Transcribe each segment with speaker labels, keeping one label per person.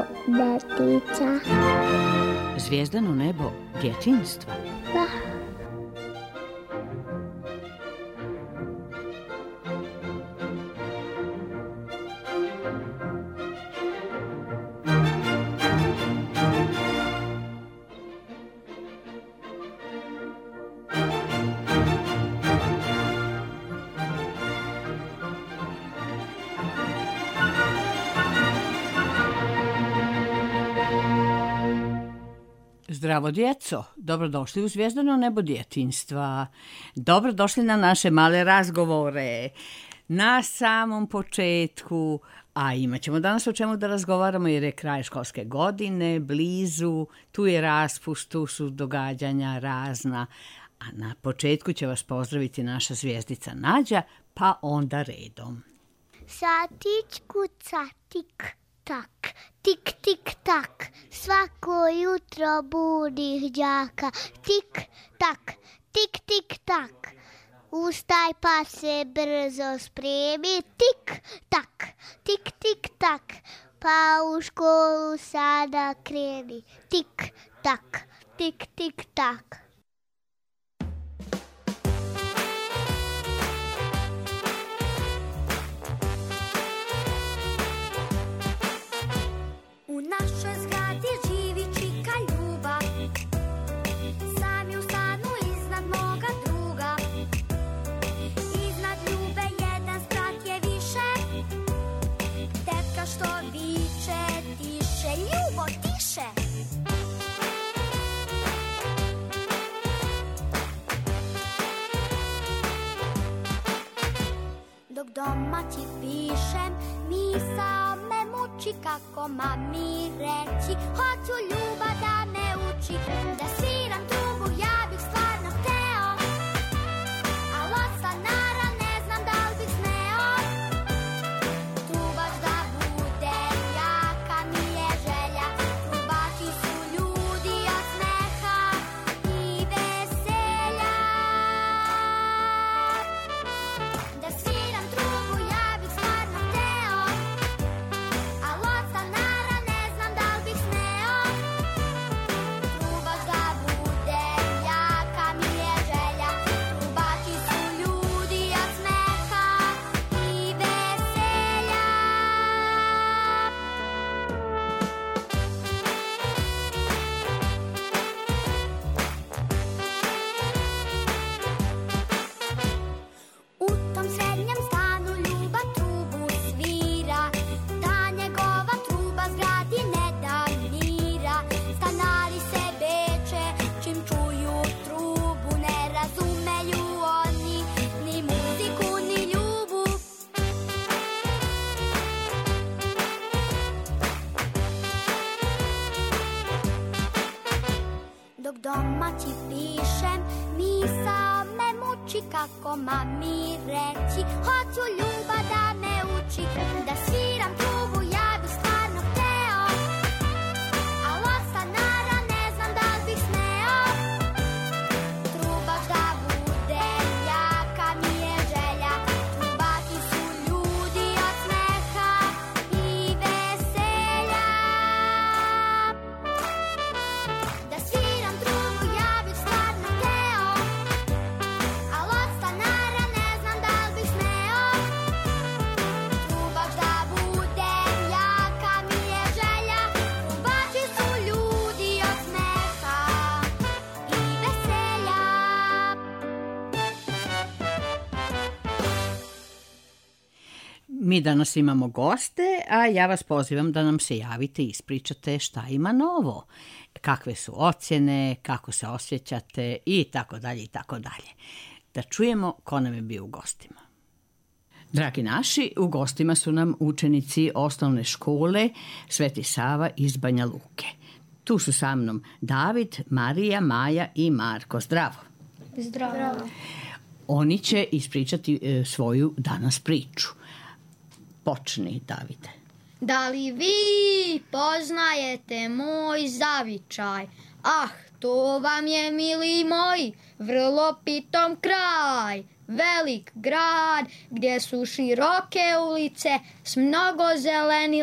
Speaker 1: nebo detica.
Speaker 2: Zvijezdano nebo djetinjstva.
Speaker 1: Da.
Speaker 2: Zdravo djeco, dobrodošli u Zvijezdano nebo djetinjstva. Dobrodošli na naše male razgovore. Na samom početku, a imat ćemo danas o čemu da razgovaramo jer je kraj školske godine, blizu, tu je raspust, tu su događanja razna. A na početku će vas pozdraviti naša zvijezdica Nađa, pa onda redom.
Speaker 1: Satić kuca, tik tak, tik tik tak, svako jutro budi đaka, tik tak, tik tik tak, ustaj pa se brzo spremi, tik tak, tik tik tak, pa u školu sada kreni, tik tak, tik tik tak.
Speaker 3: U našoj zgradi živi čika Ljuba, sam je u stanu iznad moga druga. Iznad Ljube jedan sprat je više, tetka što viče tiše, Ljubo tiše. Dok doma ti pišem, misao me muči kako mami reći. Hoću Ljuba da me uči, da sviram trubu, ja bih stvarno hteo. Al od stanara ne znam da li bih smeo. Trubač da bude, jaka mi je želja. Trubači su ljudi od smeha i veselja. Da sviram trubu, ja bih stvarno hteo. Al od stanara ne znam da li bih smeo. Trubač da bude, jaka mi je želja. Trubači su ljudi od smeha i veselja. U tom srednjem stanu Ljuba trubu svira, ta njegova truba zgradi ne da mira. Stanari se beče čim čuju trubu, ne razumeju oni ni muziku ni Ljubu. Dok doma ti pišem, misao me muči kako mami reći. Hoću Ljuba da me uči, da sviram trubu, ja bih stvarno hteo. Al od stanara ne znam da li bih smeo. Trubač da bude, jaka mi je želja. Trubači su ljudi od smeha i veselja. Da sviram trubu, ja bih stvarno hteo. Al od stanara ne znam da li bih smeo. Trubač da bude, jaka mi je želja. Trubači su ljudi od smeha i veselja.
Speaker 2: Mi danas imamo goste, a ja vas pozivam da nam se javite i ispričate šta ima novo. Kakve su ocjene, kako se osjećate i tako dalje i tako dalje. Da čujemo ko nam je bio u gostima. Dragi naši, u gostima su nam učenici osnovne škole Sveti Sava iz Banja Luke. Tu su sa mnom David, Marija, Maja i Marko. Zdravo.
Speaker 1: Zdravo.
Speaker 2: Oni će ispričati svoju danas priču. Počni, Davide.
Speaker 4: Da li vi poznajete moj zavičaj? Ah, to vam je, mili moji, vrlo pitom kraj. Velik grad gdje su široke ulice s mnogo zelenila,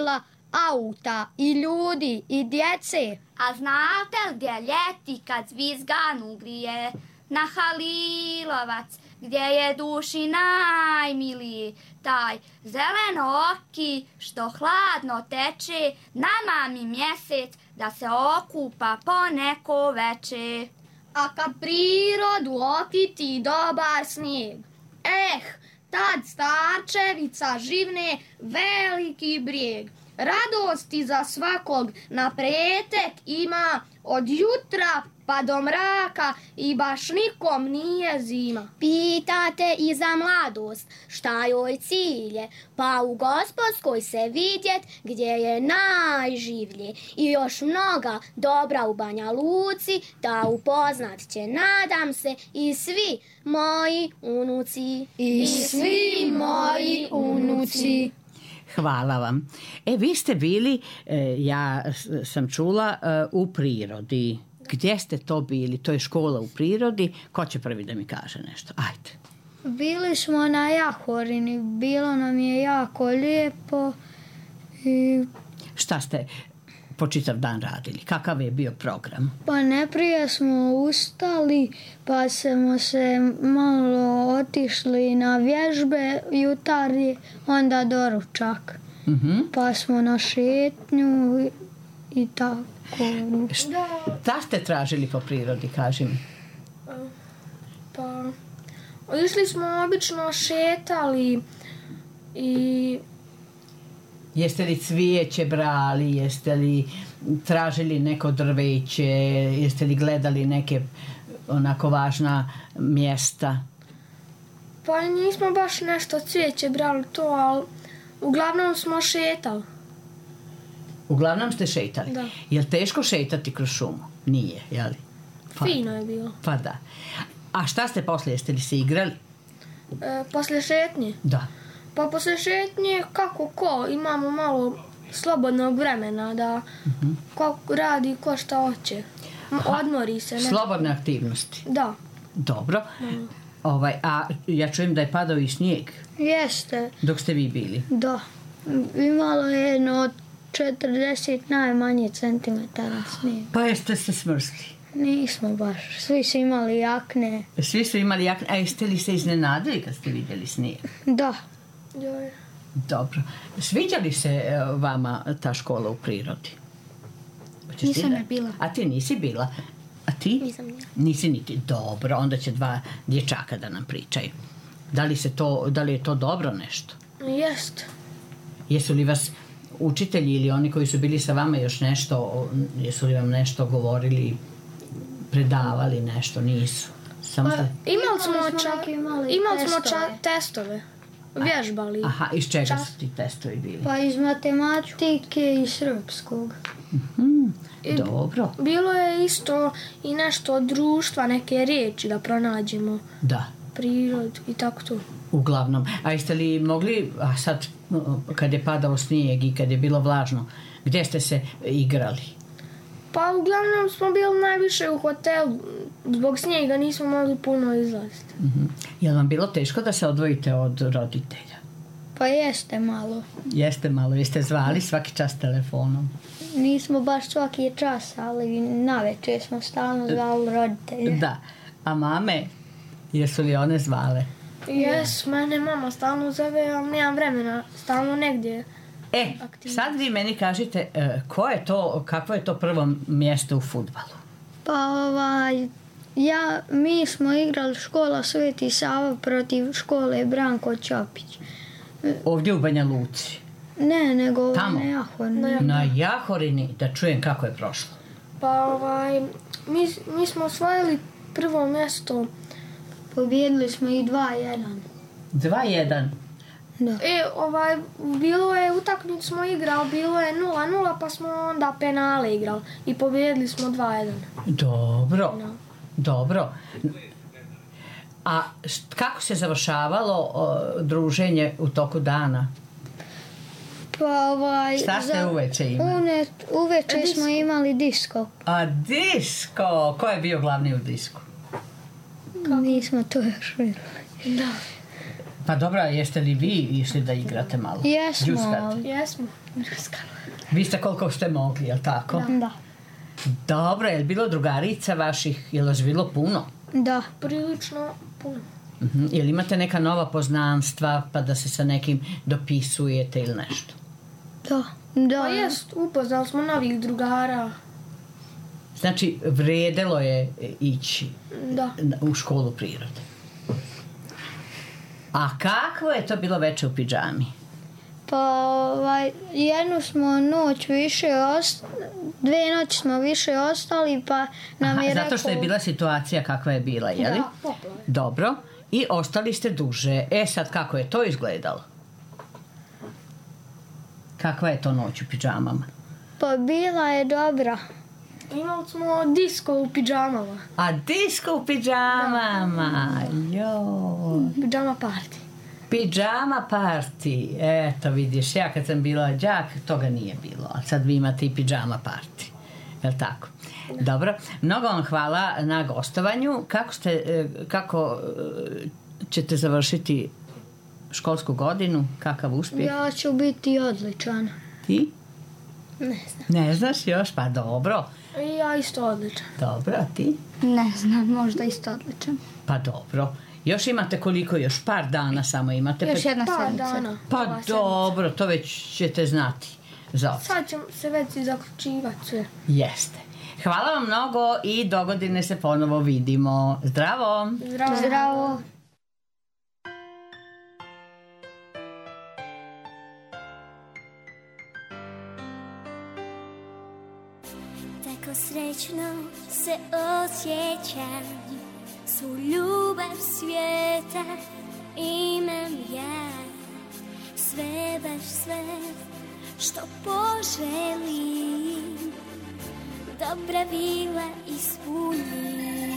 Speaker 4: auta i ljudi i djece.
Speaker 3: A znate li gdje ljeti kad zvizgan ugrije? Na Halilovac, gdje je duši najmiliji, taj zeleno oki što hladno teče, nama mi mjesec da se okupa po neko veče.
Speaker 4: A kad prirodu okiti dobar snijeg, tad starčevica živne veliki brijeg. Radosti za svakog na pretek ima, od jutra pa do mraka i baš nikom nije zima.
Speaker 1: Pitate i za mladost, šta joj cilje, pa u Gospodskoj se vidjet gdje je najživlje. I još mnoga dobra u Banja Luci, da upoznat će, nadam se, i svi moji unuci.
Speaker 4: I svi moji unuci.
Speaker 2: Hvala vam. Vi ste bili, ja sam čula, u prirodi. Gdje ste to bili? To je škola u prirodi. Ko će prvi da mi kaže nešto? Ajde.
Speaker 4: Bili smo na Jahorini, bilo nam je jako lijepo.
Speaker 2: Šta ste po čitav dan radili? Kakav je bio program?
Speaker 4: Pa najprije smo ustali, pa smo se malo otišli na vježbe jutarnje, onda doručak. Pa smo na šetnju i tako.
Speaker 2: Šta ste tražili po prirodi, kaži mi?
Speaker 5: Pa, išli smo obično šetali i...
Speaker 2: Jeste li cvijeće brali, jeste li tražili neko drveće, jeste li gledali neke onako važna mjesta?
Speaker 5: Pa nismo baš nešto cvijeće brali to, ali uglavnom smo šetali.
Speaker 2: Uglavnom ste šetali?
Speaker 5: Da.
Speaker 2: Je li teško šetati kroz šumu? Nije, jeli?
Speaker 5: Fino je bilo.
Speaker 2: Pa da. A šta ste poslije, jeste li se igrali?
Speaker 5: Poslije šetnje?
Speaker 2: Da.
Speaker 5: Pa poslije šetnje, kako ko, imamo malo slobodnog vremena da ko radi ko šta hoće. Odmori se.
Speaker 2: Slobodne aktivnosti?
Speaker 5: Da.
Speaker 2: Dobro. A ja čujem da je padao i snijeg.
Speaker 4: Jeste.
Speaker 2: Dok ste vi bili?
Speaker 4: Da. Imalo je jedno od 40 najmanje centimetara snijega.
Speaker 2: Pa jeste se smrzli?
Speaker 4: Nismo baš. Svi su imali jakne.
Speaker 2: Svi su imali jakne. A jeste li se iznenadili kad ste vidjeli snijeg?
Speaker 4: Da.
Speaker 5: Joj.
Speaker 2: Dobro. Sviđa li se vama ta škola u prirodi?
Speaker 5: Nisam je bila.
Speaker 2: A ti nisi bila? A ti?
Speaker 5: Nisam bila.
Speaker 2: Nisi niti. Dobro, onda će dva dječaka da nam pričaju. Da li je to dobro nešto?
Speaker 5: Jest.
Speaker 2: Jesu li vas učitelji ili oni koji su bili sa vama još nešto, jesu li vam nešto govorili, predavali nešto? Nisu. Samo ste...
Speaker 5: Imali smo testove. Vježbali.
Speaker 2: Aha, iz čega su ti testovi bili?
Speaker 4: Pa iz matematike i srpskog.
Speaker 2: Dobro.
Speaker 5: Bilo je isto i nešto od društva, neke riječi da pronađemo.
Speaker 2: Da.
Speaker 5: Prirod i tako to.
Speaker 2: Uglavnom. A jeste li mogli, a sad kad je padao snijeg i kad je bilo vlažno, gdje ste se igrali?
Speaker 5: Pa uglavnom smo bili najviše u hotelu. Zbog snijega nismo mogli puno izlaziti.
Speaker 2: Je li vam bilo teško da se odvojite od roditelja?
Speaker 4: Pa jeste malo.
Speaker 2: Jeste malo. Jeste zvali svaki čas telefonom?
Speaker 4: Nismo baš svaki čas, ali navečer smo stalno zvali roditelje.
Speaker 2: Da. A mame, jesu li one zvale?
Speaker 5: Jes, mene mama stalno zove, ali nemam vremena, stalno negdje.
Speaker 2: Sad vi meni kažite, kakvo je to prvo mjesto u fudbalu?
Speaker 4: Pa mi smo igrali škola Sveti Sava protiv škole Branko Ćopić.
Speaker 2: Ovdje u Banja Luci?
Speaker 4: Ne, nego
Speaker 2: tamo?
Speaker 4: Na Jahorini.
Speaker 2: Na Jahorini, da čujem kako je prošlo.
Speaker 5: Pa mi smo osvojili prvo mjesto.
Speaker 4: Pobjedili smo i 2-1.
Speaker 2: 2-1?
Speaker 4: Da.
Speaker 5: Bilo je utakmicu smo igrali, bilo je 0-0 pa smo onda penale igrali i pobjedili smo 2-1.
Speaker 2: Dobro,
Speaker 5: No.
Speaker 2: Dobro. A kako se završavalo druženje u toku dana?
Speaker 4: Pa
Speaker 2: šta ste uveče imali?
Speaker 4: Uveče smo imali disko.
Speaker 2: A disko? Ko je bio glavni u disku?
Speaker 4: Nismo to još vidjeli.
Speaker 5: Da.
Speaker 2: Pa dobro, jeste li vi išli da igrate malo?
Speaker 4: Jesmo.
Speaker 5: Jesmo.
Speaker 2: Vi ste koliko ste mogli, jel tako?
Speaker 4: Da.
Speaker 2: Dobro, je li bilo drugarica vaših? Je li vas bilo puno?
Speaker 4: Da.
Speaker 5: Prilično puno.
Speaker 2: Je li imate neka nova poznanstva pa da se sa nekim dopisujete ili nešto?
Speaker 4: Da.
Speaker 5: Pa jest, upoznali smo novih drugara.
Speaker 2: Znači, vredelo je ići
Speaker 5: Da.
Speaker 2: u školu prirode. A kakvo je to bilo veče u pidžami?
Speaker 4: Pa jednu smo noć više dve noći smo više ostali, pa nam je rekao...
Speaker 2: Zato što je bila situacija kakva je bila, je li?
Speaker 5: Da, poplave.
Speaker 2: Dobro. I ostali ste duže. Sad kako je to izgledalo? Kakva je to noć u pidžamama?
Speaker 4: Pa bila je dobra.
Speaker 5: Imali smo disko u pidžamama.
Speaker 2: A disko u pidžamama, joj.
Speaker 5: Pidžama party.
Speaker 2: Pidžama party, eto vidiš, ja kad sam bila đak, toga nije bilo, a sad vi imate i pidžama party, je li tako? Dobro, mnogo vam hvala na gostovanju. Kako ćete završiti školsku godinu, kakav uspjeh?
Speaker 4: Ja ću biti odličan.
Speaker 2: Ti?
Speaker 4: Ne znam.
Speaker 2: Ne znaš još, pa dobro.
Speaker 5: I ja isto odličan.
Speaker 2: Dobro, a ti?
Speaker 4: Ne znam, možda isto odličan.
Speaker 2: Pa dobro. Još imate koliko? Još par dana samo imate?
Speaker 4: Još jedna
Speaker 5: Par
Speaker 4: sedmica.
Speaker 5: dana.
Speaker 2: Pa
Speaker 5: Ova sedmica.
Speaker 2: dobro, to već ćete znati. Za
Speaker 5: Sad ćemo se već i zaključivati sve.
Speaker 2: Jeste. Hvala vam mnogo i dogodine se ponovo vidimo. Zdravo!
Speaker 5: Zdravo.
Speaker 4: Zdravo.
Speaker 3: Tako srećno se osjećam, svu ljubav svijeta imam ja. Sve, baš sve, što poželim, dobra vila ispunim.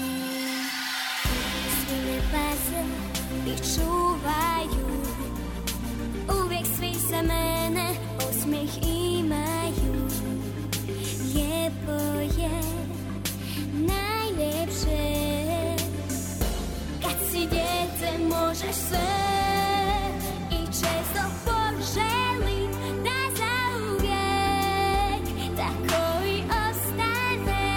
Speaker 3: Svi me paze i čuvaju, uvijek svi za mene osmijeh imaju. Lijepo je, najljepše, kad si dijete možeš sve. I često poželim da zauvijek tako i ostane.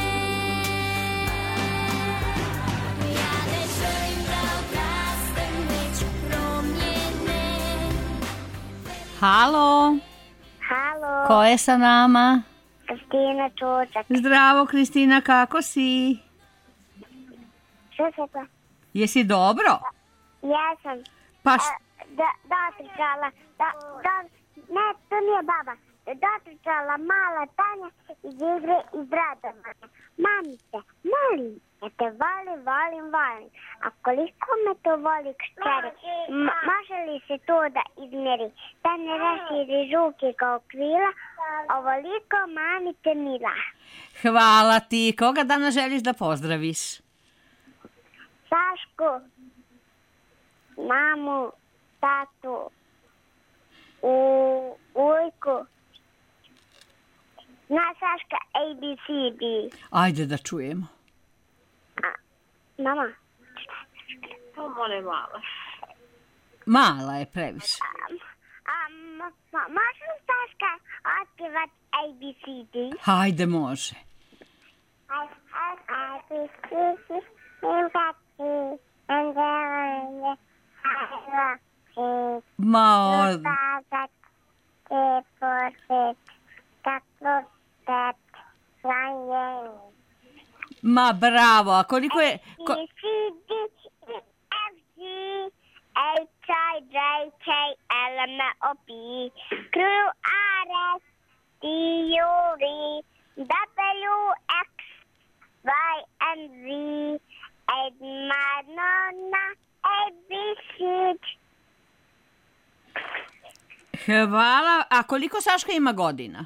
Speaker 3: Ja ne želim da odrastem, neću promjene.
Speaker 2: Halo,
Speaker 1: Halo,
Speaker 2: ko je sa nama?
Speaker 1: Kristina Čučak.
Speaker 2: Zdravo, Kristina, kako si?
Speaker 1: Što se to?
Speaker 2: Jesi dobro?
Speaker 1: Ja sam
Speaker 2: Pa
Speaker 1: dotrčala, ne, to nije baba. Dotrčala mala Tanja iz igre iz Radovana. Mamice, molim, ja te volim. A koliko me to voli kćeri, može li se to da izmjeri? Da ne raširi ruke kao krila, ovoliko mami te mila.
Speaker 2: hvala ti. Koga danas želiš da pozdraviš?
Speaker 1: Sašku, mamu, tatu, ujku. Zna Saška ABCD.
Speaker 2: Ajde da čujemo.
Speaker 1: Mama,
Speaker 2: Mala je previše.
Speaker 1: može li Saška otpjevat ABCD?
Speaker 2: Hajde, može. Ma, ma bravo, a koliko je... Hvala, a koliko Saška ima godina?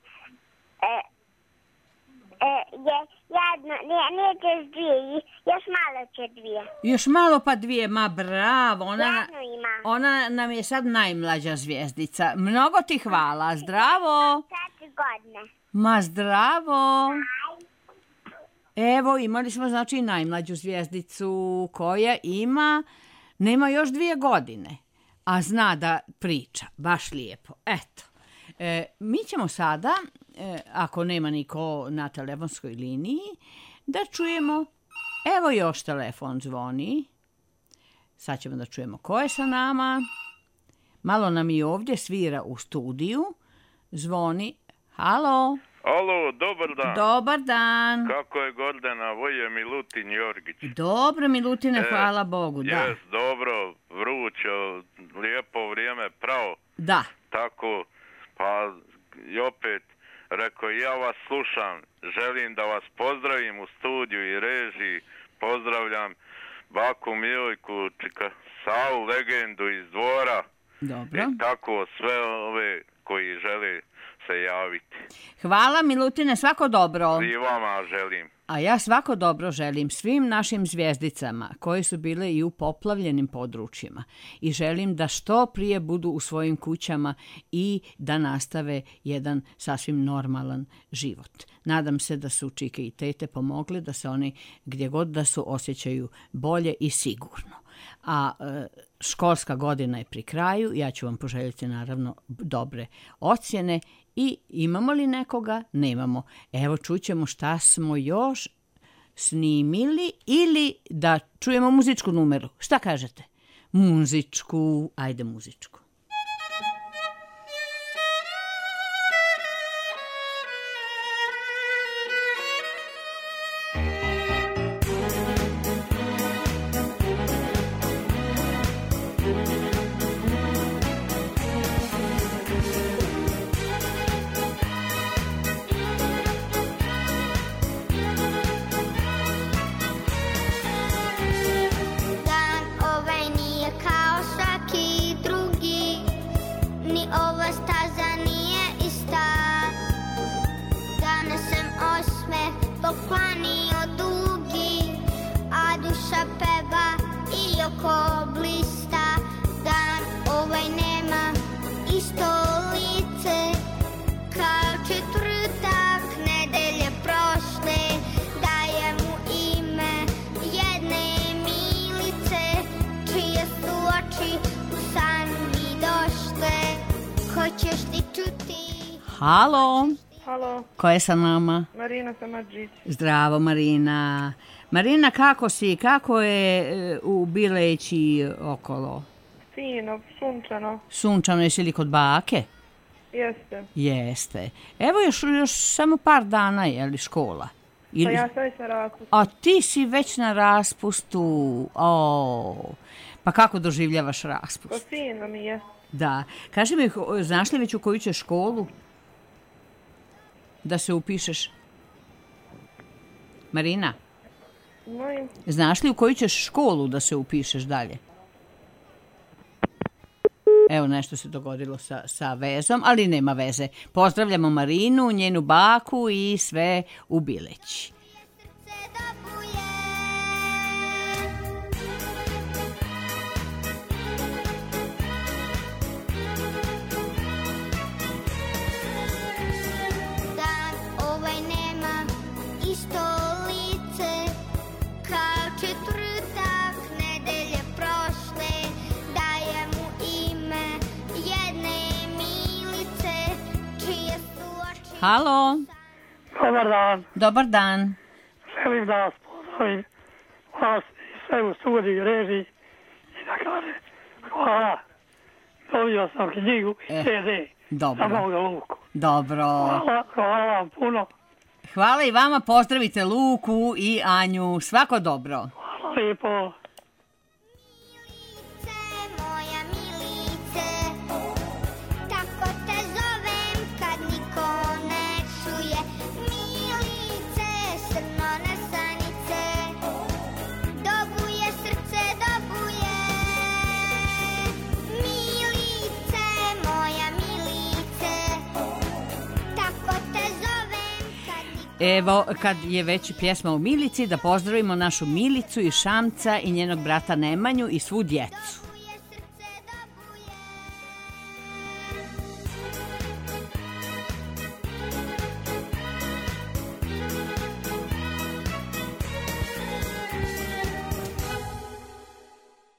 Speaker 1: Jedno, nije još dvije, još malo će dvije.
Speaker 2: Još malo pa dvije, ma bravo,
Speaker 1: Jedno ima.
Speaker 2: ona nam je sad najmlađa zvijezdica. Mnogo ti hvala, zdravo.
Speaker 1: 4 godine.
Speaker 2: Ma zdravo. Evo, imali smo znači najmlađu zvijezdicu koja nema još 2 godine, a zna da priča, baš lijepo. Eto, Mi ćemo sada, ako nema niko na telefonskoj liniji, da čujemo, evo još telefon zvoni. Sad ćemo da čujemo ko je sa nama. Malo nam i ovdje svira u studiju. Zvoni. Halo.
Speaker 6: Alo, dobar dan.
Speaker 2: Dobar dan.
Speaker 6: Kako je Gordana? Ovo je Milutin Jorgić.
Speaker 2: Dobro, Milutine, hvala Bogu. Da.
Speaker 6: Jes, dobro, vruće, lijepo vrijeme, pravo.
Speaker 2: Da.
Speaker 6: Tako, pa i opet, rekao, ja vas slušam, želim da vas pozdravim u studiju i režiji, pozdravljam baku Miljojku, Savu, legendu iz Dvora.
Speaker 2: Dobro.
Speaker 6: I tako sve ove koji žele se javiti.
Speaker 2: Hvala, Milutine, svako dobro.
Speaker 6: I vama želim.
Speaker 2: A ja svako dobro želim svim našim zvijezdicama koji su bile i u poplavljenim područjima i želim da što prije budu u svojim kućama i da nastave jedan sasvim normalan život. Nadam se da su čike i tete pomogli da se oni gdje god da su osjećaju bolje i sigurno. A školska godina je pri kraju, ja ću vam poželjeti naravno dobre ocjene i imamo li nekoga? Nemamo. Evo čućemo šta smo još snimili ili da čujemo muzičku numeru. Šta kažete? Muzičku, ajde muzičku.
Speaker 3: Dan ovaj nije kao svaki drugi, ni ova staza nije ista. Donesem osmeh poklanio dugi, a duša peva i oko blista. Dan ovaj nema isto lice, kao četvrtak nedelje prošle. Dajem mu ime jedne milice, čije su oči u san mi došle. Hoćeš li čuti?
Speaker 2: Halo,
Speaker 7: Halo,
Speaker 2: ko je sa nama?
Speaker 7: Marina Samadžić.
Speaker 2: Zdravo, Marina. Marina, kako si? Kako je u Bileći okolo?
Speaker 7: Fino, sunčano.
Speaker 2: Sunčano, jesi li kod bake?
Speaker 7: Jeste.
Speaker 2: Jeste. Evo još samo par dana, je li škola?
Speaker 7: Pa ja sam već na raspustu.
Speaker 2: A ti si već na raspustu. Pa kako doživljavaš
Speaker 7: Pa
Speaker 2: raspust?
Speaker 7: fino mi je.
Speaker 2: Da. Kaži mi, znaš li već u koju ćeš školu da se upišeš? Marina,
Speaker 7: Molim.
Speaker 2: znaš li u koju ćeš školu da se upišeš dalje? Evo, nešto se dogodilo sa vezom, ali nema veze. Pozdravljamo Marinu, njenu baku i sve u Bileći.
Speaker 3: Srce dobuje. Dan ovaj nema isto lice, kao četvrtak nedelje prošle. Dajem mu ime jedne milice, čije su oči...
Speaker 2: Halo,
Speaker 8: Dobar dan,
Speaker 2: dobar dan.
Speaker 8: želim da vas pozdravim, vas i sve u studiju režiji i da kažem hvala. Dobio sam knjigu i CD
Speaker 2: dobro.
Speaker 8: za moga Luku.
Speaker 2: Dobro.
Speaker 8: Hvala vam puno,
Speaker 2: Hvala i vama, pozdravite Luku i Anju. Svako dobro.
Speaker 8: hvala lijepo.
Speaker 3: Milice, moja milice, tako te zovem kad niko ne čuje. Milice, srno nesanice, dobuje srce, dobuje. Milice, moja milice, tako te zovem kad niko...
Speaker 2: Evo, kad je već pjesma o Milici, da pozdravimo našu Milicu i Šamca i njenog brata Nemanju i svu djecu.
Speaker 3: Dobuje srce, dobuje.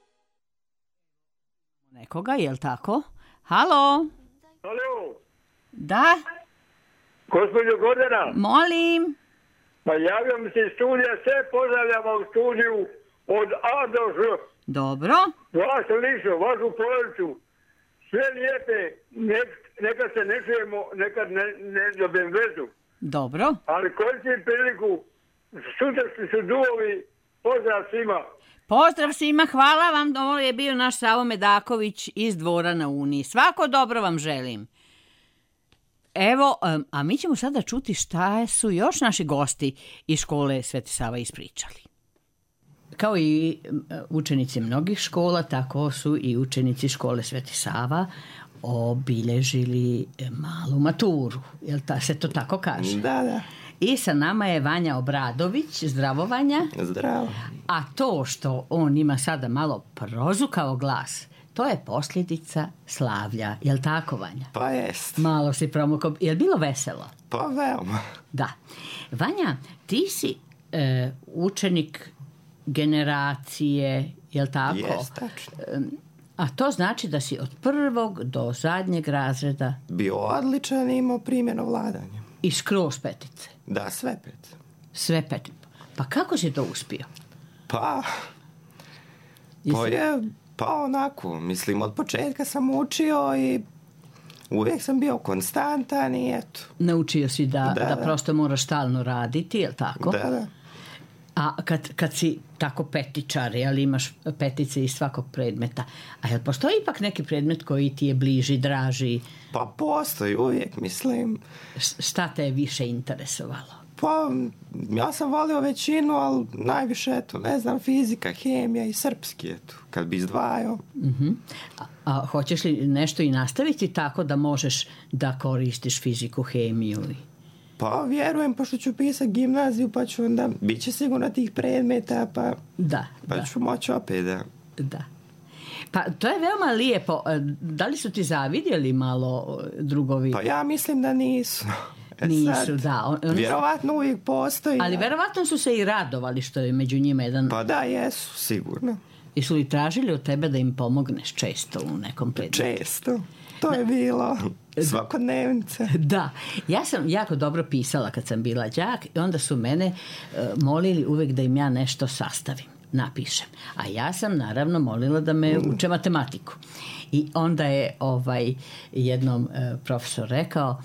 Speaker 2: Nekoga, jel tako? Halo?
Speaker 8: Halo,
Speaker 2: Da,
Speaker 8: Gospođo Gordana,
Speaker 2: molim.
Speaker 8: pa javljam se iz studija, sve pozdravljamo u studiju od A do Ž.
Speaker 2: Dobro.
Speaker 8: Vas lično, vašu porodicu, sve lijepe, nekad se ne čujemo, nekad ne dobijem vezu.
Speaker 2: Dobro.
Speaker 8: Ali koristim priliku, sutrašnji su duovi, pozdrav svima.
Speaker 2: Pozdrav svima, hvala vam. Ovo je bio naš Savo Medaković iz Dvora na Uniji. Svako dobro vam želim. Evo, a mi ćemo sada čuti šta su još naši gosti iz škole Sveti Sava ispričali. Kao i učenici mnogih škola, tako su i učenici škole Sveti Sava obilježili malu maturu. Jel se to tako kaže?
Speaker 9: Da.
Speaker 2: I sa nama je Vanja Obradović. Zdravo, Vanja.
Speaker 9: Zdravo.
Speaker 2: A to što on ima sada malo prozukao glas, to je posljedica slavlja. Jel tako, Vanja?
Speaker 9: Pa jest.
Speaker 2: Malo si promukao. Jel bilo veselo?
Speaker 9: Pa veoma.
Speaker 2: Da. Vanja, ti si učenik generacije, jel tako?
Speaker 9: Jest, tačno.
Speaker 2: A to znači da si od prvog do zadnjeg razreda
Speaker 9: bio odličan i imao primjeno vladanje.
Speaker 2: I skroz petice.
Speaker 9: Da, sve 5.
Speaker 2: Sve petice. Pa kako si to uspio?
Speaker 9: Pa onako, mislim, od početka sam učio i uvijek sam bio konstantan i eto.
Speaker 2: Naučio si da prosto moraš stalno raditi, jel tako?
Speaker 9: Da.
Speaker 2: A kad si tako petičar, jel imaš petice iz svakog predmeta, a jel postoji ipak neki predmet koji ti je bliži, draži?
Speaker 9: Pa postoji uvijek, mislim.
Speaker 2: Šta te je više interesovalo?
Speaker 9: Pa ja sam volio većinu, ali najviše, eto, ne znam, fizika, hemija i srpski, eto, kad bi izdvajao.
Speaker 2: A hoćeš li nešto i nastaviti tako da možeš da koristiš fiziku, hemiju?
Speaker 9: Pa vjerujem, pošto ću pisati gimnaziju, pa ću onda, bit će sigurno tih predmeta, pa ću moći opet,
Speaker 2: Da. Pa to je veoma lijepo. Da li su ti zavidjeli malo drugovi?
Speaker 9: Pa ja mislim da nisu.
Speaker 2: Nisu, da.
Speaker 9: Vjerovatno uvijek postoji.
Speaker 2: Ali vjerovatno su se i radovali što je među njima jedan...
Speaker 9: Pa da, jesu, sigurno.
Speaker 2: I su li tražili od tebe da im pomogneš često u nekom predmetu?
Speaker 9: Često. To je bilo svakodnevnice.
Speaker 2: Da. Ja sam jako dobro pisala kad sam bila đak i onda su mene molili uvijek da im ja nešto sastavim, napišem. A ja sam naravno molila da me uče matematiku. I onda je jednom profesor rekao,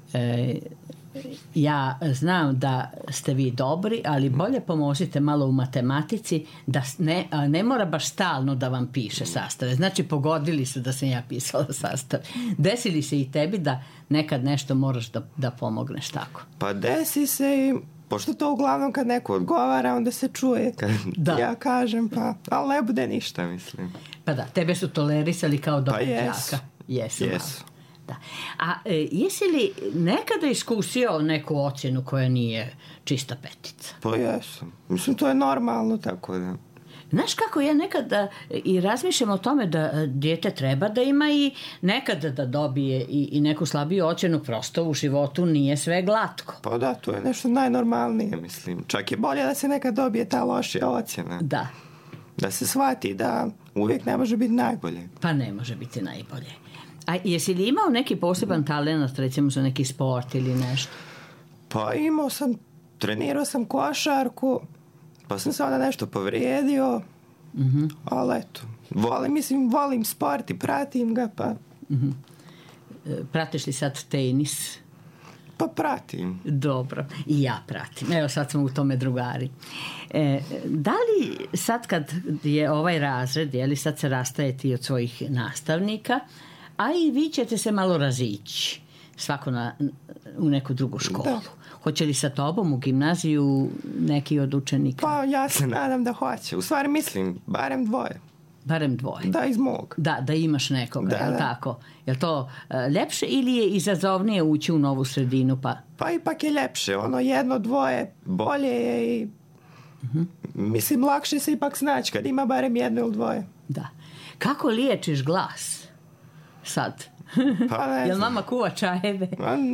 Speaker 2: ja znam da ste vi dobri, ali bolje pomozite malo u matematici, da ne mora baš stalno da vam piše sastave. Znači, pogodili su da sam ja pisala sastave. Desili se i tebi da nekad nešto moraš da pomogneš tako?
Speaker 9: Pa desi se i, pošto to uglavnom kad neko odgovara, onda se čuje kad ja kažem, ali ne bude ništa, mislim.
Speaker 2: Pa da, tebe su tolerisali kao dobrog đaka.
Speaker 9: Jesu.
Speaker 2: Da. A jesi li nekada iskusio neku ocjenu koja nije čista petica?
Speaker 9: Pa jesam. Mislim, to je normalno, tako da...
Speaker 2: Znaš kako, ja nekada i razmišljam o tome da dijete treba da ima i nekada da dobije i neku slabiju ocjenu, prosto u životu nije sve glatko.
Speaker 9: Pa da, to je nešto najnormalnije, mislim. Čak je bolje da se nekad dobije ta lošija ocjena.
Speaker 2: Da.
Speaker 9: Da se shvati da uvijek ne može biti najbolje.
Speaker 2: Pa ne može biti najbolje. A jesi li imao neki poseban talent, recimo za neki sport ili nešto?
Speaker 9: Pa trenirao sam košarku, pa sam se onda nešto povrijedio, ali eto, volim sport i pratim ga, pa...
Speaker 2: Pratiš li sad tenis?
Speaker 9: Pa pratim.
Speaker 2: Dobro, i ja pratim. Evo sad smo u tome drugari. Da li sad kad je ovaj razred, je li sad se rastajete od svojih nastavnika, a i vi ćete se malo razići, svako u neku drugu školu. Da. Hoće li sa tobom u gimnaziju neki od učenika?
Speaker 9: Pa ja se nadam da hoće. U stvari mislim, barem dvoje.
Speaker 2: Barem dvoje?
Speaker 9: Da, iz mog.
Speaker 2: Da imaš nekoga, je li tako? Je li to ljepše ili je izazovnije ući u novu sredinu?
Speaker 9: Pa ipak je ljepše. Jedno, dvoje, bolje je i... Mislim, lakše se ipak snaći kad ima barem jedno ili dvoje.
Speaker 2: Da. Kako liječiš glas? Sad.
Speaker 9: Pa ne znam.
Speaker 2: Jel mama kuva čajeve?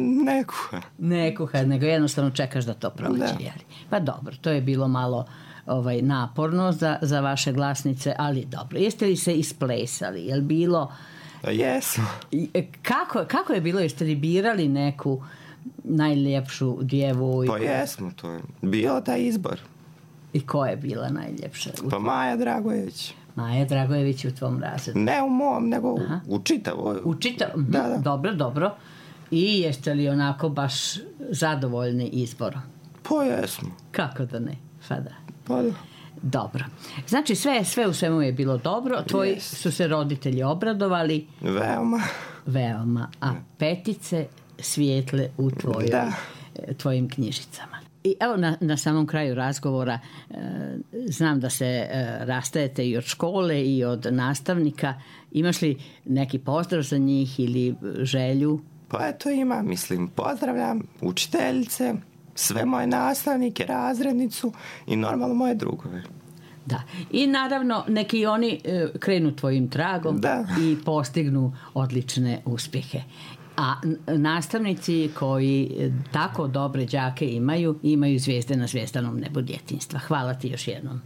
Speaker 9: Ne kuha.
Speaker 2: Nego jednostavno čekaš da to prođe. Pa dobro, to je bilo malo naporno za vaše glasnice, ali dobro. Jeste li se isplesali? Jel bilo
Speaker 9: Jesmo.
Speaker 2: Kako je bilo? Jeste li birali neku najljepšu djevojku?
Speaker 9: Pa jesmo, to je bio taj izbor.
Speaker 2: I ko je bila najljepša?
Speaker 9: Pa Maja Dragojević.
Speaker 2: Maja Dragojević u tvom razredu?
Speaker 9: Ne u mom, nego u čitavoj.
Speaker 2: U čitavoj?
Speaker 9: Da.
Speaker 2: Dobro. I jeste li onako baš zadovoljni izborom?
Speaker 9: Pa jesmo.
Speaker 2: Kako da ne? Sada.
Speaker 9: Pa da.
Speaker 2: Dobro. Znači sve u svemu je bilo dobro. Tvoji su se roditelji obradovali? Veoma. A petice svijetle u tvojim knjižicama. I evo na samom kraju razgovora znam da se rastajete i od škole i od nastavnika. Imaš li neki pozdrav za njih ili želju?
Speaker 9: Pa eto ima, pozdravljam učiteljice, sve moje nastavnike, razrednicu i normalno moje drugove.
Speaker 2: Da. I naravno neki oni krenu tvojim tragom i postignu odlične uspjehe. A nastavnici koji tako dobre đake imaju zvijezde na zvjezdanom nebu djetinjstva. Hvala ti još jednom.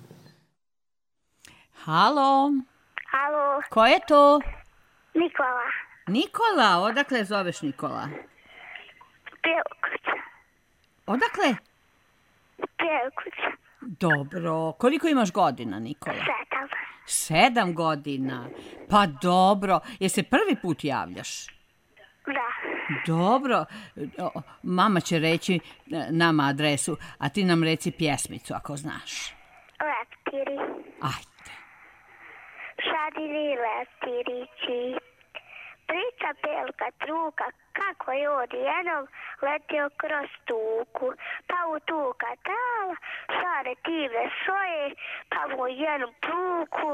Speaker 2: Halo. Ko je to? Nikola, odakle zoveš Nikola?
Speaker 10: Pjelkuća.
Speaker 2: Odakle?
Speaker 10: Pjelkuća.
Speaker 2: Dobro. Koliko imaš godina, Nikola? 7 godina. Pa dobro. Je se prvi put javljaš?
Speaker 10: Da.
Speaker 2: Dobro. Mama će reći nama adresu, a ti nam reci pjesmicu ako znaš.
Speaker 10: Leptiri.
Speaker 2: Ajde.
Speaker 10: Šadiri leptirići. Priča pelka truka kako je odjednom letio kroz tuku. Pa u tuka tala šare tive svoje, pa mu jednu pluku.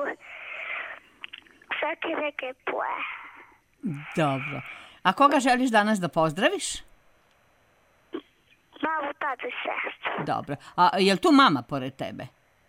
Speaker 10: Svaki neke poje.
Speaker 2: Dobro. A koga želiš danas da pozdraviš?
Speaker 10: Mamu, tatu i sestru.
Speaker 2: Dobro. A je li tu mama pored tebe?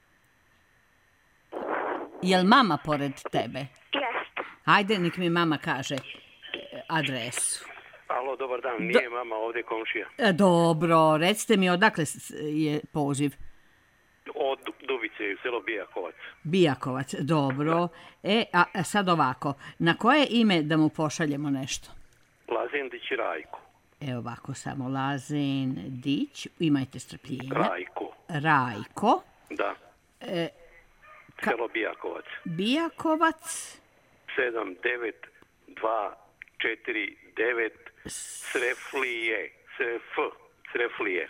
Speaker 2: Je li mama pored tebe?
Speaker 10: Jeste.
Speaker 2: Ajde, nek mi mama kaže adresu.
Speaker 11: Alo, dobar dan, nije mama ovdje komšija.
Speaker 2: Dobro, recite mi odakle je poziv?
Speaker 11: Od Dubice, selo Bijakovac.
Speaker 2: Bijakovac, dobro. A sad ovako, na koje ime da mu pošaljemo nešto?
Speaker 11: Lazendić Rajko.
Speaker 2: Evo ovako samo, Lazendić, imajte strpljenja.
Speaker 11: Rajko. Da. Selo Bijakovac.
Speaker 2: Bijakovac.
Speaker 11: 79249 Creflije. Creflije.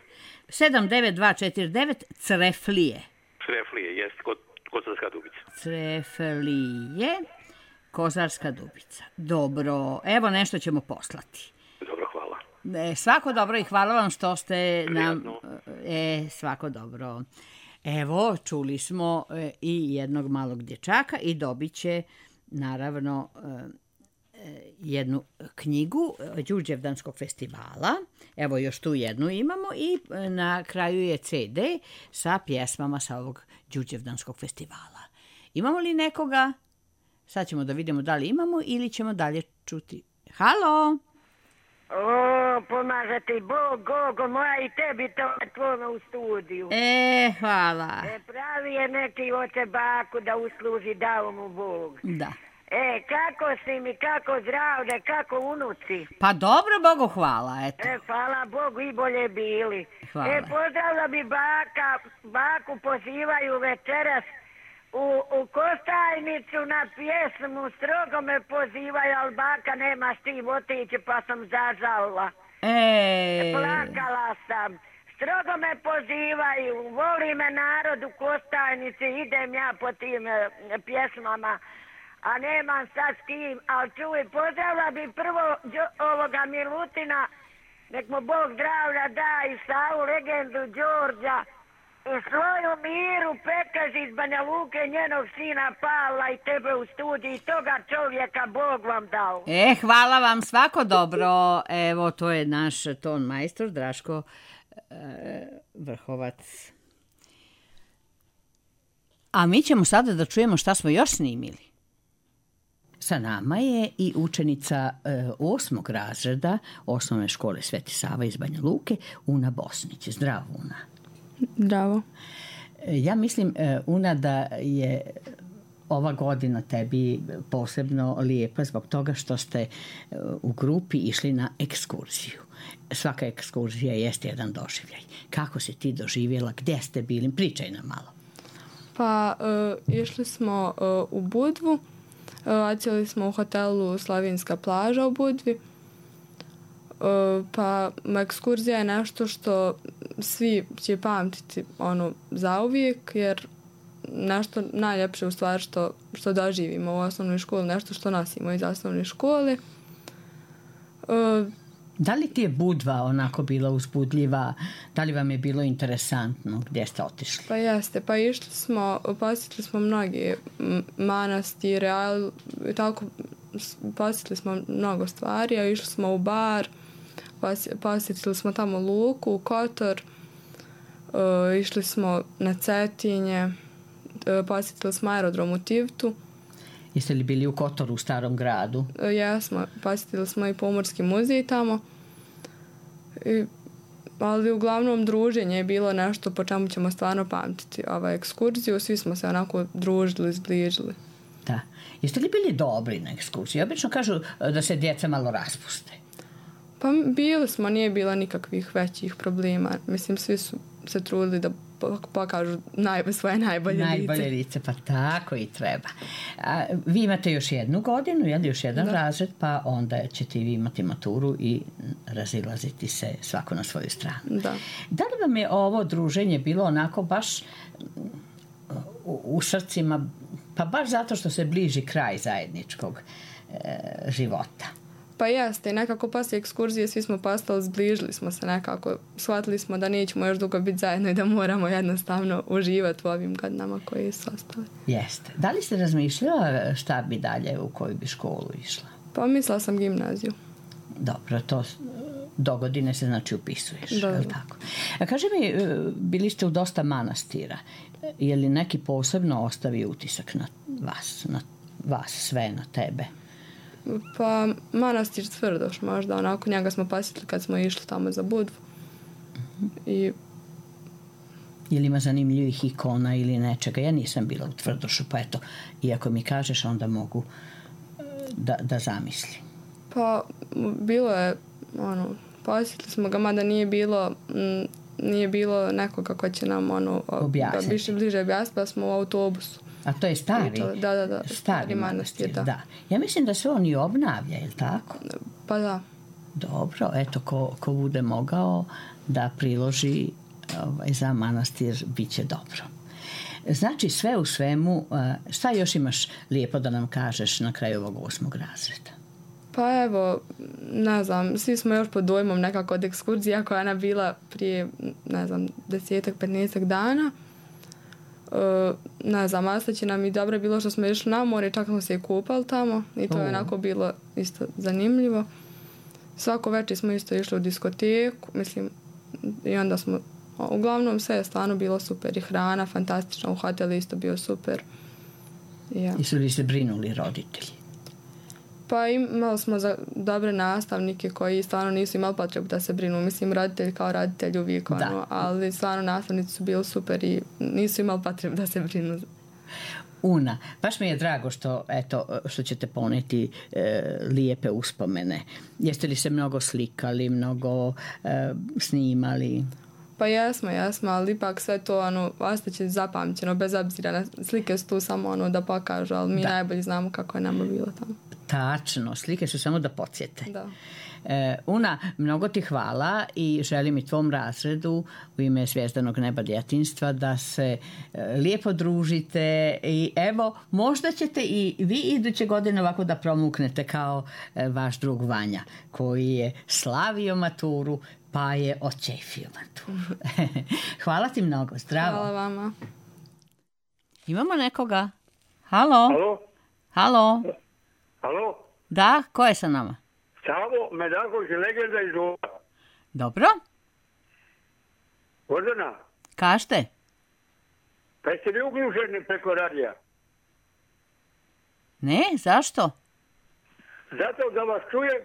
Speaker 2: 79249 Creflije.
Speaker 11: Creflije, jest, Kozarska Dubica.
Speaker 2: Creflije, Kozarska Dubica. Dobro, evo nešto ćemo poslati.
Speaker 11: Dobro, hvala.
Speaker 2: Svako dobro i hvala vam što ste nam... svako dobro. Evo, čuli smo i jednog malog dječaka i dobit će naravno jednu knjigu Đurđevdanskog festivala. Evo još tu jednu imamo i na kraju je CD sa pjesmama sa ovog Đurđevdanskog festivala. Imamo li nekoga? Sad ćemo da vidimo da li imamo ili ćemo dalje čuti. Halo!
Speaker 12: O, pomaže ti Bog, Gogo moja i tebi to u studiju.
Speaker 2: Hvala.
Speaker 12: Pravi je neki oče baku da usluži, dao mu Bog.
Speaker 2: Da.
Speaker 12: Kako si mi, kako zdravlje, kako unuci?
Speaker 2: Pa dobro, Bogu hvala, eto.
Speaker 12: Hvala Bogu i bolje bili.
Speaker 2: Hvala.
Speaker 12: Pozdravila bi baku pozivaju večeras u Kostajnicu na pjesmu, strogo me pozivaju, ali baka nema s tim otići pa sam zažalila. Plakala sam. Strogo me pozivaju, voli me narod u Kostajnici, idem ja po tim pjesmama. A nemam sad s kim, ali čuj, pozdravila bi prvo ovoga Milutina, nek mu Bog zdravlja da i Savu, legendu Đorđa, i svoju Miru Pekez iz Banja Luke, njenog sina Pavla i tebe u studiji, toga čovjeka Bog vam dao.
Speaker 2: Hvala vam, svako dobro. Evo, to je naš ton majstor, Draško Vrhovac. A mi ćemo sada da čujemo šta smo još snimili. Sa nama je i učenica 8. razreda osnovne škole Sveti Sava iz Banja Luke, Una Bosnić. Zdravo, Una.
Speaker 13: Zdravo.
Speaker 2: Ja mislim, Una, da je ova godina tebi posebno lijepa zbog toga što ste u grupi išli na ekskurziju. Svaka ekskurzija jeste jedan doživljaj. Kako si ti doživjela? Gdje ste bili? Pričaj nam malo.
Speaker 13: Pa išli smo u Budvu, odsjeli smo u hotelu Slavinska plaža u Budvi. Pa ekskurzija je nešto što svi će pamtiti zauvijek, jer nešto najljepše u stvari što doživimo u osnovnoj školi, nešto što nosimo iz osnovne škole.
Speaker 2: Da li ti je Budva onako bila uzbudljiva? Da li vam je bilo interesantno gdje ste otišli?
Speaker 13: Pa jeste, pa išli smo, posjetili smo mnoge manastire, ali tako posjetili smo mnogo stvari, a išli smo u bar, posjetili smo tamo luku, Kotor, išli smo na Cetinje, posjetili smo aerodrom u Tivtu.
Speaker 2: Jeste li bili u Kotoru u starom gradu?
Speaker 13: Jesmo, posjetili smo i Pomorski muzej tamo. Ali uglavnom druženje je bilo nešto po čemu ćemo stvarno pamtiti ekskurziju. Svi smo se onako družili, zbližili.
Speaker 2: Da. Jeste li bili dobri na ekskurziji? Obično kažu da se djeca malo raspuste.
Speaker 13: Pa bili smo, nije bilo nikakvih većih problema. Mislim, svi su se trudili da pokažu svoje najbolje lice.
Speaker 2: Najbolje lice, pa tako i treba. Vi imate još jednu godinu, još jedan razred, pa onda ćete vi imati maturu i razilaziti se svako na svoju stranu. Da li vam je ovo druženje bilo onako baš u srcima, pa baš zato što se bliži kraj zajedničkog života?
Speaker 13: Pa jeste, nekako poslije ekskurzije svi smo postali, zbližili smo se nekako, shvatili smo da nećemo još dugo biti zajedno i da moramo jednostavno uživati u ovim godinama koji su ostali.
Speaker 2: Jeste. Da li ste razmišljala šta bi dalje, u koju bi školu išla?
Speaker 13: Pa mislila sam gimnaziju.
Speaker 2: Dobro, to do godine se znači upisuješ, je li tako? A kaži mi, bili ste u dosta manastira, je li neki posebno ostavi utisak na vas sve, na tebe?
Speaker 13: Pa manastir Tvrdoš možda, onako njega smo posjetili kad smo išli tamo za Budvu. I...
Speaker 2: Je li ima zanimljivih ikona ili nečega? Ja nisam bila u Tvrdošu, pa eto, iako mi kažeš, onda mogu da zamislim.
Speaker 13: Pa bilo je, posjetili smo ga, mada nije bilo nekoga ko će nam
Speaker 2: objasniti.
Speaker 13: Bliže objasniti, pa smo u autobusu.
Speaker 2: A to je stari?
Speaker 13: Da.
Speaker 2: Stari manastir, da. Ja mislim da se on i obnavlja, je li tako?
Speaker 13: Pa da.
Speaker 2: Dobro, eto, ko bude mogao da priloži za manastir, bit će dobro. Znači, sve u svemu, šta još imaš lijepo da nam kažeš na kraju ovog 8. razreda?
Speaker 13: Pa evo, ne znam, svi smo još pod dojmom nekako od ekskurzija koja je ona bila prije, 10-15 dana. Ne znam, ostaće nam i dobro je bilo što smo išli na more, čak smo se i kupali tamo i to je onako bilo isto zanimljivo. Svako večer smo isto išli u diskoteku, mislim, i onda smo, uglavnom sve je stvarno bilo super i hrana fantastična, u hotelu isto bio super.
Speaker 2: I su li se brinuli roditelji?
Speaker 13: Pa imali smo dobre nastavnike koji stvarno nisu imali potrebu da se brinu. Mislim, roditelji kao roditelji uvijek, ali stvarno nastavnici su bili super i nisu imali potrebu da se brinu.
Speaker 2: Una, baš mi je drago što ćete poneti lijepe uspomene. Jeste li se mnogo slikali, mnogo snimali?
Speaker 13: Pa jesmo, ali ipak sve to ostaće zapamćeno, bez obzira na slike su tu samo da pokažu, ali mi najbolje znamo kako je nama bilo tamo.
Speaker 2: Tačno, slike su samo da podsjete.
Speaker 13: Da.
Speaker 2: Una, mnogo ti hvala i želim i tvom razredu u ime Zvjezdanog neba djetinjstva da se lijepo družite i evo, možda ćete i vi iduće godine ovako da promuknete kao vaš drug Vanja koji je slavio maturu pa je očefio maturu. Hvala ti mnogo, zdravo.
Speaker 13: Hvala vama.
Speaker 2: Imamo nekoga? Halo? Halo?
Speaker 8: Halo?
Speaker 2: Da, ko je sa nama?
Speaker 8: Savo Medaković, legenda iz Ova.
Speaker 2: Dobro.
Speaker 8: Gordana?
Speaker 2: Kažete?
Speaker 8: Pa jeste li uključeni preko radija?
Speaker 2: Ne, zašto?
Speaker 8: Zato da vas čujem,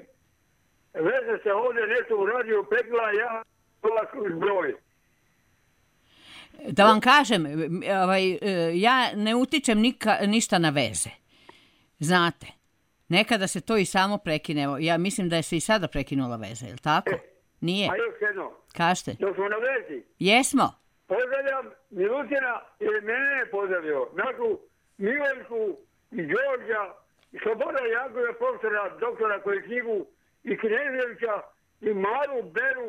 Speaker 8: veze se ovdje nešto u radiju pekla, ja vas broj.
Speaker 2: Da vam kažem, ja ne utičem ništa na veze. Znate, nekada se to i samo prekine. Evo, ja mislim da je se i sada prekinula veza, je li tako? Nije?
Speaker 14: A još jedno.
Speaker 2: Kažete?
Speaker 14: Dok smo na vezi.
Speaker 2: Jesmo.
Speaker 14: Pozdravljam Milutina, jer mene je pozdravio. Našu Milenku i Đorđa i Sloboda Jankovića, profesora, doktora koji knjigu i Kneževića i Maru Beru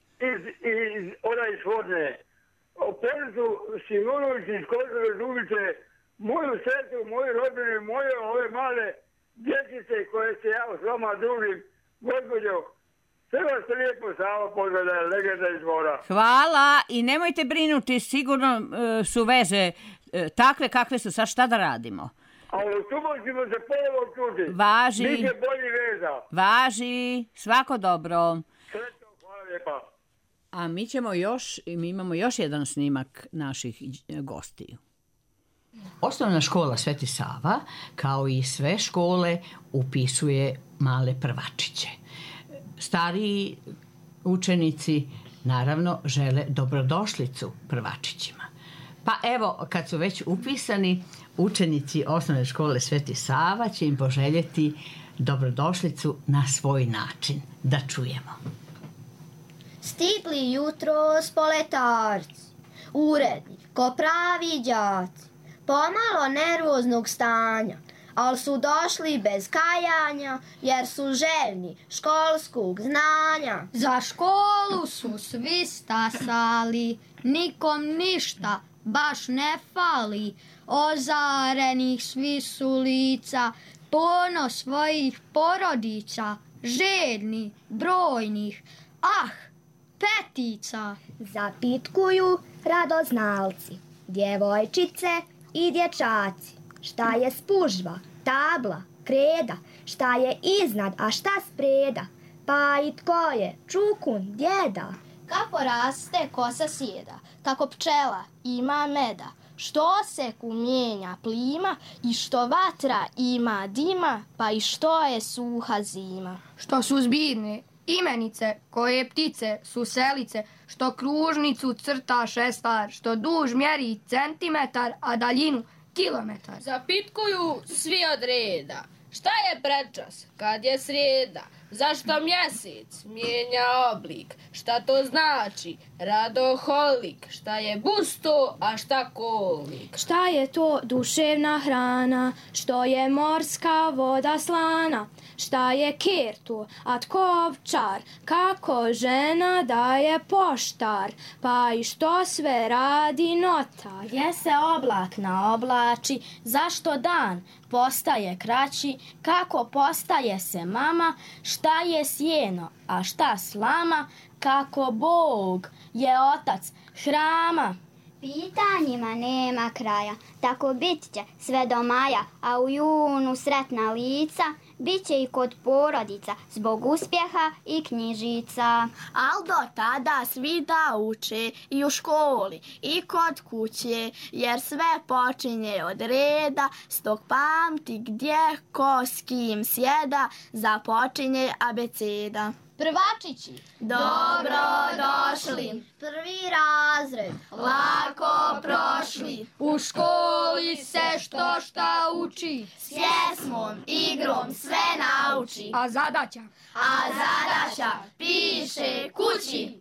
Speaker 14: iz ona iz Svodne. O Pericu Simunović iz Kozove Žubice, moju sestru, moju rodbinu i moje ove male dječice koje se ja s vama družim. Gospođo, sve vas lijepo Sava pozdravlja, legenda iz Dvora.
Speaker 2: Hvala i nemojte brinuti, sigurno su veze takve kakve su, sad šta da radimo?
Speaker 14: A u subot ćemo se ponovo čuti.
Speaker 2: Važi.
Speaker 14: Biće bolji veza.
Speaker 2: Važi, svako dobro.
Speaker 14: Sretno, hvala lijepa.
Speaker 2: A mi imamo još jedan snimak naših gostiju. Osnovna škola Sveti Sava, kao i sve škole, upisuje male prvačiće. Stariji učenici, naravno, žele dobrodošlicu prvačićima. Pa evo, kad su već upisani, učenici osnovne škole Sveti Sava će im poželjeti dobrodošlicu na svoj način. Da čujemo.
Speaker 15: Stigli jutro spoletarci, uredni, ko pravi đaci, pomalo nervoznog stanja, ali su došli bez kajanja, jer su željni školskog znanja.
Speaker 4: Za školu su svi stasali, nikom ništa baš ne fali, ozarenih svi su lica, ponos svojih porodica, željni, brojnih, petica.
Speaker 15: Zapitkuju radoznalci, djevojčice i dječaci, šta je spužva, tabla, kreda, šta je iznad, a šta spreda, pa i tko je čukun djeda.
Speaker 16: Kako raste, ko se sjeda, kako pčela ima meda, što se mijenja plima i što vatra ima dima, pa i što je suha zima.
Speaker 4: Što su zbirne imenice, koje ptice su selice, što kružnicu crta šestar, što duž mjeri centimetar, a daljinu kilometar.
Speaker 17: Zapitkuju svi od reda, šta je prečas, kad je srijeda, zašto mjesec mijenja oblik, šta to znači radoholik, šta je busto, a šta kolik.
Speaker 18: Šta je to duševna hrana, što je morska voda slana, šta je kerto, a tko ovčar, kako žena daje poštar, pa i što sve radi notar.
Speaker 16: Gdje se oblak naoblači, zašto dan postaje kraći, kako postaje se mama, šta je sjeno, a šta slama, kako Bog je otac hrama.
Speaker 1: Pitanjima nema kraja, tako bit će sve do maja, a u junu sretna lica bit će i kod porodica, zbog uspjeha i knjižica.
Speaker 16: Al do tada svi da uče i u školi i kod kuće, jer sve počinje od reda, stog pamti gdje ko s kim sjeda, započinje abeceda.
Speaker 15: Prvačići,
Speaker 16: dobro došli.
Speaker 15: Prvi razred,
Speaker 16: lako prošli.
Speaker 4: U školi se što šta uči,
Speaker 16: s pjesmom, igrom sve nauči.
Speaker 4: A zadaća
Speaker 16: piše kući.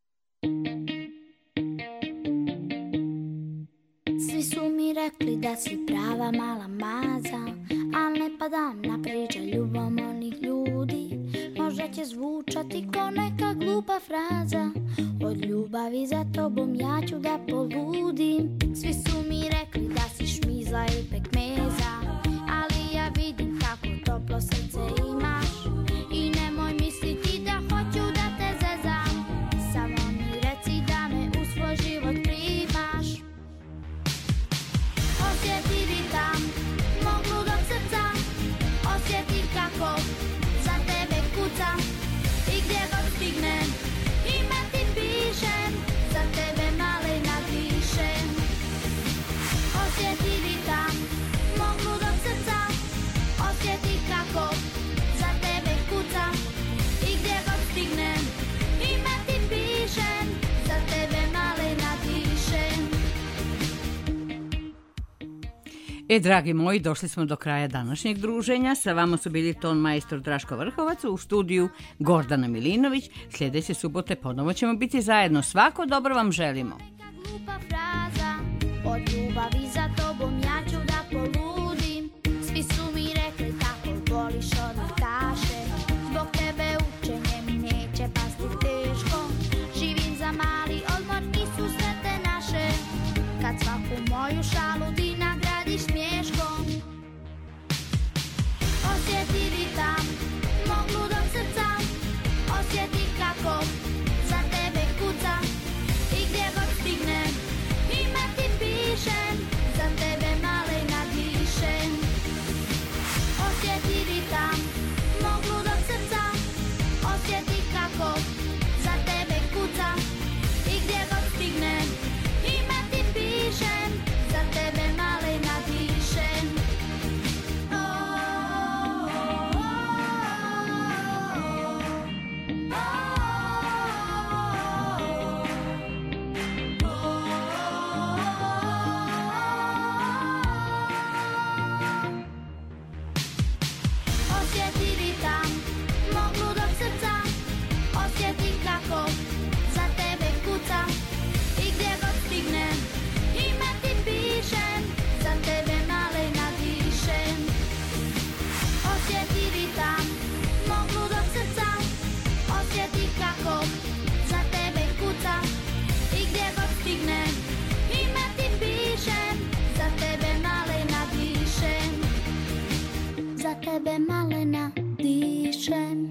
Speaker 19: Svi su mi rekli da si prava mala maza, al ne padam na priče ljubomornih ljudi. Možda će zvučati ko neka glupa fraza, od ljubavi za tobom ja ću da poludim. Svi su mi rekli da si šmizla i pekmeza, ali ja vidim kako toplo srce imaš. I nemoj misliti da hoću da te zezam, samo mi reci da me u svoj život primaš. Osjeti ritam mog ludog srca, osjeti kako za tebe kucam. I gdje god stignem, ime ti pišem, za tebe malena dišem. Osjeti ritam
Speaker 2: Dragi moji, došli smo do kraja današnjeg druženja. Sa vama su bili ton majstor Draško Vrhovac, u studiju Gordana Milinović. Sljedeće subote ponovo ćemo biti zajedno. Svako dobro vam želimo.
Speaker 19: Glupa fraza, od ljubavi za tobom ja ću da poludim. Svi su mi rekli kako voliš odlikaše. Zbog tebe učenje mi neće pasti teško. Živim za mali odmor i susrete naše. Kad svaku moju šalu ti nagradiš smješkom. Osjeti ritam mog ludog srca. Osjeti kako za tebe kuca. I gdje god stignem ime ti pišem. Za tebe malena dišem. Osjeti ritam mog ludog srca. Osjeti kako za tebe kuca. I gdje god stignem ime ti pišem. Za tebe malena dišem. Osjeti ritam mog ludog srca. Osjeti kako za tebe kuca. I gdje god stignem ime ti pišem. Za tebe malena dišem. Osjeti ritam mog ludog srca. Osjeti kako za tebe kuca. I gdje god stignem ime ti pišem. Za tebe malena dišem. Za tebe malena dišem.